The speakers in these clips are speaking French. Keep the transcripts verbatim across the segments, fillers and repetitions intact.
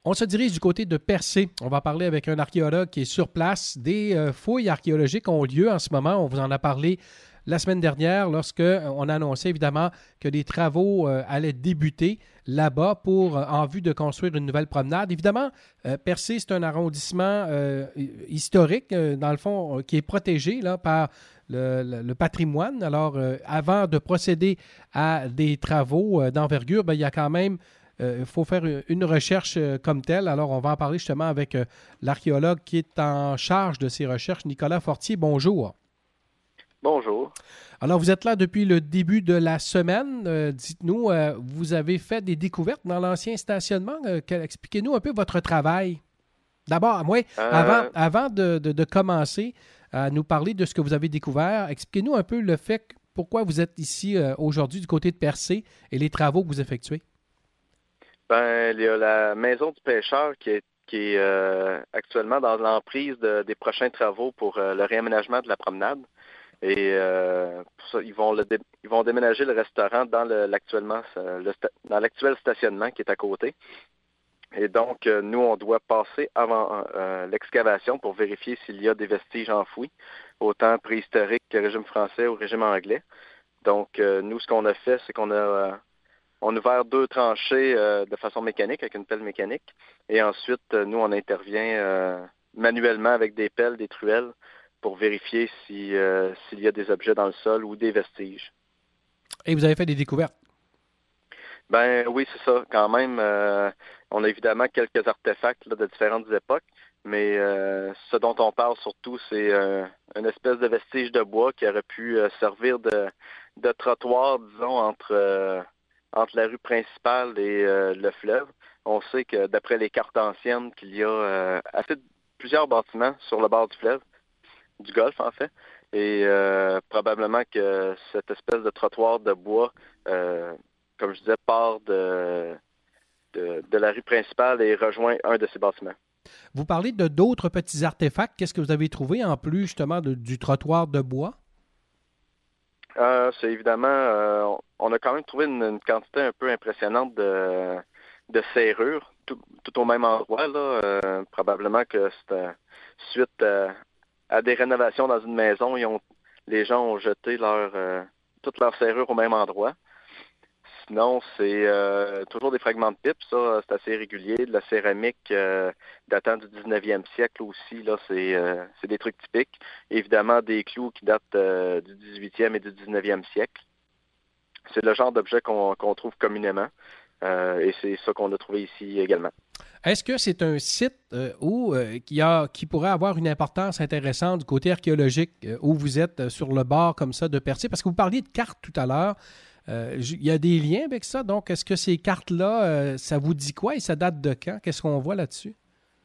On se dirige du côté de Percé. On va parler avec un archéologue qui est sur place. Des euh, fouilles archéologiques ont lieu en ce moment. On vous en a parlé la semaine dernière lorsqu'on a annoncé évidemment que des travaux euh, allaient débuter là-bas pour euh, en vue de construire une nouvelle promenade. Évidemment, euh, Percé, c'est un arrondissement euh, historique, euh, dans le fond, euh, qui est protégé là, par le, le, le patrimoine. Alors, euh, avant de procéder à des travaux euh, d'envergure, bien, il y a quand même il euh, faut faire une recherche euh, comme telle. Alors, on va en parler justement avec euh, l'archéologue qui est en charge de ces recherches, Nicolas Fortier. Bonjour. Bonjour. Alors, vous êtes là depuis le début de la semaine. Euh, dites-nous, euh, vous avez fait des découvertes dans l'ancien stationnement. Euh, que, expliquez-nous un peu votre travail. D'abord, moi, euh... avant, avant de, de, de commencer à nous parler de ce que vous avez découvert, expliquez-nous un peu le fait, pourquoi vous êtes ici euh, aujourd'hui du côté de Percé et les travaux que vous effectuez. Ben, il y a la maison du pêcheur qui est, qui est euh, actuellement dans l'emprise de, des prochains travaux pour euh, le réaménagement de la promenade. Et euh, pour ça, ils vont, le dé, ils vont déménager le restaurant dans le, l'actuellement le, dans l'actuel stationnement qui est à côté. Et donc, euh, nous, on doit passer avant euh, l'excavation pour vérifier s'il y a des vestiges enfouis, autant préhistoriques que régime français ou régime anglais. Donc, euh, nous, ce qu'on a fait, c'est qu'on a... Euh, On a ouvert deux tranchées euh, de façon mécanique, avec une pelle mécanique. Et ensuite, euh, nous, on intervient euh, manuellement avec des pelles, des truelles, pour vérifier si, euh, s'il y a des objets dans le sol ou des vestiges. Et vous avez fait des découvertes? Ben oui, c'est ça. Quand même, euh, on a évidemment quelques artefacts là, de différentes époques, mais euh, ce dont on parle surtout, c'est euh, une espèce de vestige de bois qui aurait pu euh, servir de, de trottoir, disons, entre... Euh, entre la rue principale et euh, le fleuve. On sait que d'après les cartes anciennes, qu'il y a euh, assez de, plusieurs bâtiments sur le bord du fleuve, du golfe en fait, et euh, probablement que cette espèce de trottoir de bois, euh, comme je disais, part de, de, de la rue principale et rejoint un de ces bâtiments. Vous parlez de d'autres petits artefacts. Qu'est-ce que vous avez trouvé en plus justement de, du trottoir de bois? Euh, c'est évidemment, euh, on a quand même trouvé une, une quantité un peu impressionnante de, de serrures, tout, tout au même endroit. Là, euh, probablement que c'est euh, suite à, à des rénovations dans une maison, ils ont, les gens ont jeté leur, euh, toutes leurs serrures au même endroit. Sinon, c'est euh, toujours des fragments de pipe, ça, c'est assez régulier. De la céramique euh, datant du dix-neuvième siècle aussi, là, c'est, euh, c'est des trucs typiques. Évidemment, des clous qui datent euh, du dix-huitième et du dix-neuvième siècle. C'est le genre d'objet qu'on, qu'on trouve communément. Euh, et c'est ça qu'on a trouvé ici également. Est-ce que c'est un site euh, où, euh, qui, a, qui pourrait avoir une importance intéressante du côté archéologique, euh, où vous êtes euh, sur le bord comme ça de Percé? Parce que vous parliez de cartes tout à l'heure. Euh, il y a des liens avec ça. Donc, est-ce que ces cartes-là, euh, ça vous dit quoi et ça date de quand? Qu'est-ce qu'on voit là-dessus?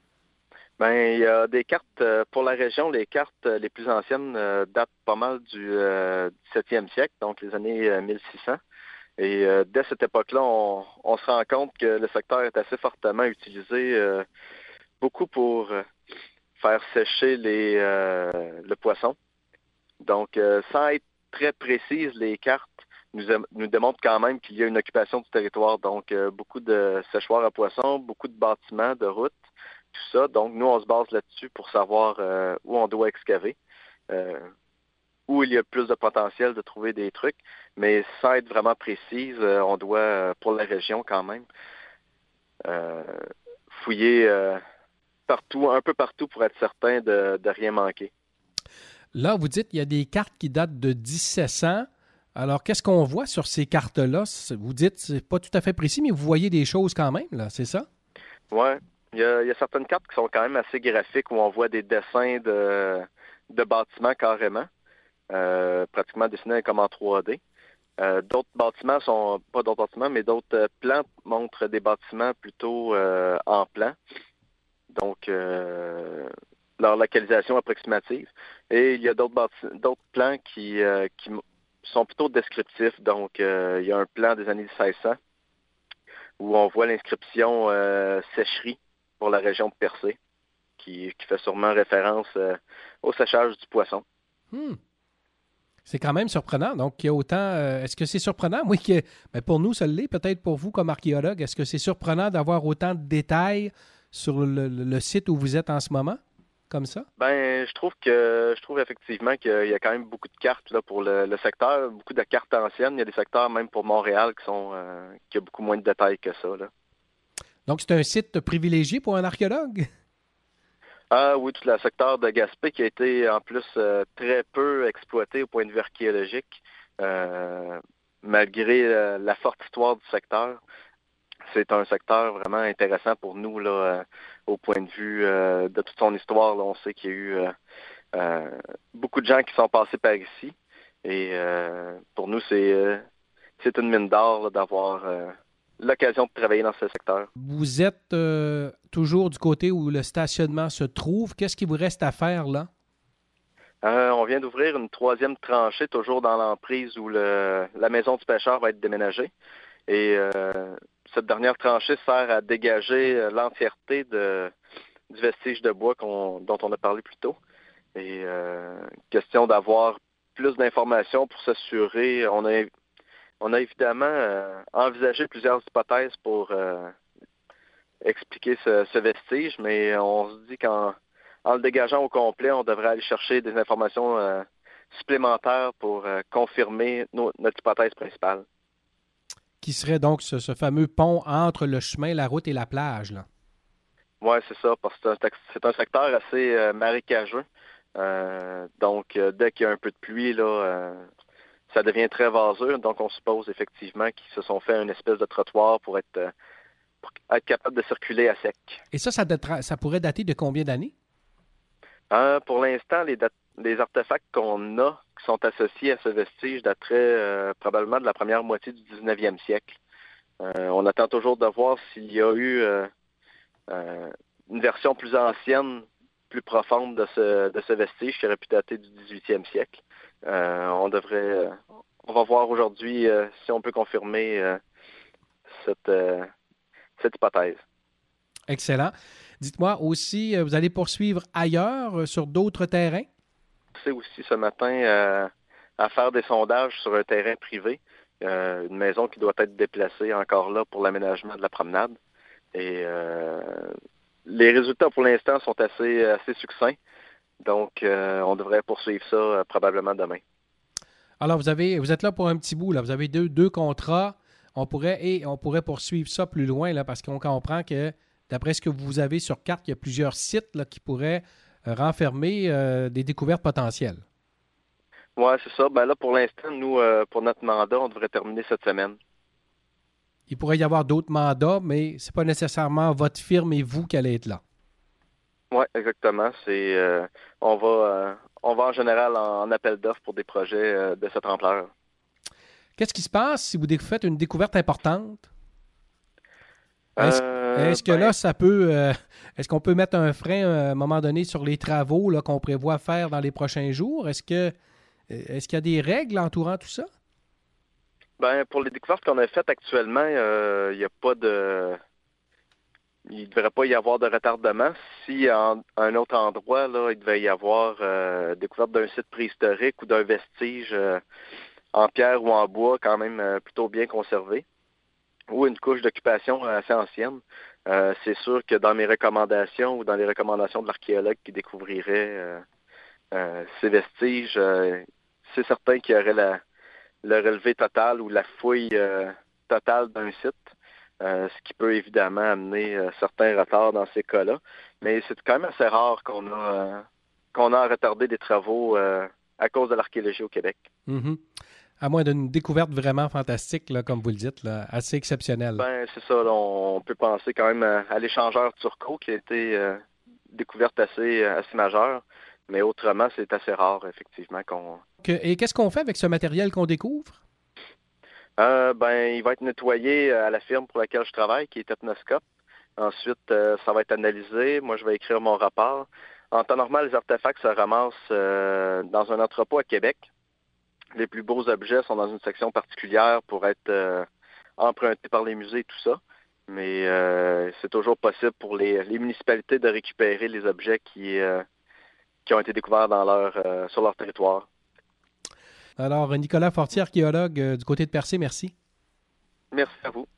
Ben, il y a des cartes euh, pour la région. Les cartes euh, les plus anciennes euh, datent pas mal du euh, dix-septième siècle, donc les années euh, mille six cents. Et euh, dès cette époque-là, on, on se rend compte que le secteur est assez fortement utilisé, euh, beaucoup pour euh, faire sécher les, euh, le poisson. Donc, euh, sans être très précises, les cartes nous, nous démontrent quand même qu'il y a une occupation du territoire. Donc, euh, beaucoup de séchoirs à poissons, beaucoup de bâtiments, de routes, tout ça. Donc, nous, on se base là-dessus pour savoir euh, où on doit excaver. Euh, où il y a plus de potentiel de trouver des trucs, mais sans être vraiment précise, euh, on doit, euh, pour la région quand même, euh, fouiller euh, partout, un peu partout pour être certain de, de rien manquer. Là, vous dites qu'il y a des cartes qui datent de dix-sept cents. Alors, qu'est-ce qu'on voit sur ces cartes-là? Vous dites que c'est pas tout à fait précis, mais vous voyez des choses quand même, là, c'est ça? Oui, il y a, il y a certaines cartes qui sont quand même assez graphiques où on voit des dessins de, de bâtiments carrément. Euh, pratiquement dessinés comme en trois D. Euh, d'autres bâtiments sont, pas d'autres bâtiments, mais d'autres euh, plans montrent des bâtiments plutôt euh, en plan. Donc, euh, leur localisation approximative. Et il y a d'autres, bâti- d'autres plans qui, euh, qui m- sont plutôt descriptifs. Donc, euh, il y a un plan des années seize cents où on voit l'inscription euh, sécherie pour la région de Percé, qui, qui fait sûrement référence euh, au séchage du poisson. Hmm. C'est quand même surprenant. Donc, il y a autant. euh, est-ce que c'est surprenant? Oui, que, ben, pour nous, ça l'est. Peut-être pour vous, comme archéologue, est-ce que c'est surprenant d'avoir autant de détails sur le, le- le site où vous êtes en ce moment, comme ça? Ben, je trouve que je trouve effectivement qu'il y a quand même beaucoup de cartes là, pour le, le secteur, beaucoup de cartes anciennes. Il y a des secteurs même pour Montréal qui sont euh, qui a beaucoup moins de détails que ça, là. Donc, c'est un site privilégié pour un archéologue? Ah oui, tout le secteur de Gaspé qui a été en plus euh, très peu exploité au point de vue archéologique, euh, malgré euh, la forte histoire du secteur. C'est un secteur vraiment intéressant pour nous là, euh, au point de vue euh, de toute son histoire. Là, on sait qu'il y a eu euh, euh, beaucoup de gens qui sont passés par ici. Et euh, pour nous, c'est euh, c'est une mine d'or là, d'avoir euh, l'occasion de travailler dans ce secteur. Vous êtes euh, toujours du côté où le stationnement se trouve. Qu'est-ce qui vous reste à faire là? Euh, on vient d'ouvrir une troisième tranchée, toujours dans l'emprise où le, la maison du pêcheur va être déménagée. Et euh, cette dernière tranchée sert à dégager euh, l'entièreté de, du vestige de bois qu'on, dont on a parlé plus tôt. Et euh, question d'avoir plus d'informations pour s'assurer. On a, on a évidemment euh, envisagé plusieurs hypothèses pour euh, expliquer ce, ce vestige, mais on se dit qu'en en le dégageant au complet, on devrait aller chercher des informations euh, supplémentaires pour euh, confirmer no- notre hypothèse principale. Qui serait donc ce, ce fameux pont entre le chemin, la route et la plage, là? Oui, c'est ça, parce que c'est un, c'est un secteur assez euh, marécageux. Euh, donc, euh, dès qu'il y a un peu de pluie, là, euh, ça devient très vaseux. Donc, on suppose effectivement qu'ils se sont fait une espèce de trottoir pour être, euh, pour être capable de circuler à sec. Et ça, ça, datera- ça pourrait dater de combien d'années? Euh, pour l'instant, les, dat- les artefacts qu'on a qui sont associés à ce vestige dateraient euh, probablement de la première moitié du dix-neuvième siècle. Euh, on attend toujours de voir s'il y a eu euh, euh, une version plus ancienne, plus profonde de ce, de ce vestige qui aurait pu dater du dix-huitième siècle. Euh, on devrait, euh, on va voir aujourd'hui euh, si on peut confirmer euh, cette, euh, cette hypothèse. Excellent. Dites-moi aussi, euh, vous allez poursuivre ailleurs, euh, sur d'autres terrains? C'est aussi ce matin euh, à faire des sondages sur un terrain privé, euh, une maison qui doit être déplacée encore là pour l'aménagement de la promenade. Et euh, les résultats pour l'instant sont assez, assez succincts. Donc, euh, on devrait poursuivre ça euh, probablement demain. Alors, vous avez, vous êtes là pour un petit bout, là. Vous avez deux, deux contrats. On pourrait, et on pourrait poursuivre ça plus loin, là, parce qu'on comprend que, d'après ce que vous avez sur carte, il y a plusieurs sites là, qui pourraient euh, renfermer euh, des découvertes potentielles. Oui, c'est ça. Ben là, pour l'instant, nous, euh, pour notre mandat, on devrait terminer cette semaine. Il pourrait y avoir d'autres mandats, mais ce n'est pas nécessairement votre firme et vous qui allez être là. Oui, exactement. C'est, euh, on va, euh, on va en général en, en appel d'offres pour des projets euh, de cette ampleur. Qu'est-ce qui se passe si vous dé- faites une découverte importante? Est-ce, Euh, est-ce que ben, là, ça peut. euh, est-ce qu'on peut mettre un frein euh, à un moment donné sur les travaux là, qu'on prévoit faire dans les prochains jours? Est-ce que est-ce qu'il y a des règles entourant tout ça? ben, pour les découvertes qu'on a faites actuellement, euh, il n'y a pas de, il ne devrait pas y avoir de retardement. Si en un autre endroit, là, il devait y avoir euh, découverte d'un site préhistorique ou d'un vestige euh, en pierre ou en bois, quand même euh, plutôt bien conservé, ou une couche d'occupation assez ancienne. Euh, c'est sûr que dans mes recommandations ou dans les recommandations de l'archéologue qui découvrirait euh, euh, ces vestiges, euh, c'est certain qu'il y aurait la, le relevé total ou la fouille euh, totale d'un site, euh, ce qui peut évidemment amener euh, certains retards dans ces cas-là. Mais c'est quand même assez rare qu'on a, euh, qu'on a retardé des travaux euh, à cause de l'archéologie au Québec. Mhm. À moins d'une découverte vraiment fantastique, là, comme vous le dites, là, assez exceptionnelle. Ben, c'est ça, là, on peut penser quand même à, à l'échangeur turco qui a été euh, découverte assez, assez majeure. Mais autrement, c'est assez rare, effectivement, qu'on. Que- et qu'est-ce qu'on fait avec ce matériel qu'on découvre? Euh, ben, il va être nettoyé à la firme pour laquelle je travaille, qui est Ethnoscope. Ensuite, euh, ça va être analysé. Moi, je vais écrire mon rapport. En temps normal, les artefacts se ramassent euh, dans un entrepôt à Québec. Les plus beaux objets sont dans une section particulière pour être euh, empruntés par les musées et tout ça. Mais euh, c'est toujours possible pour les, les municipalités de récupérer les objets qui, euh, qui ont été découverts dans leur, euh, sur leur territoire. Alors, Nicolas Fortier, archéologue euh, du côté de Percé, merci. Merci à vous.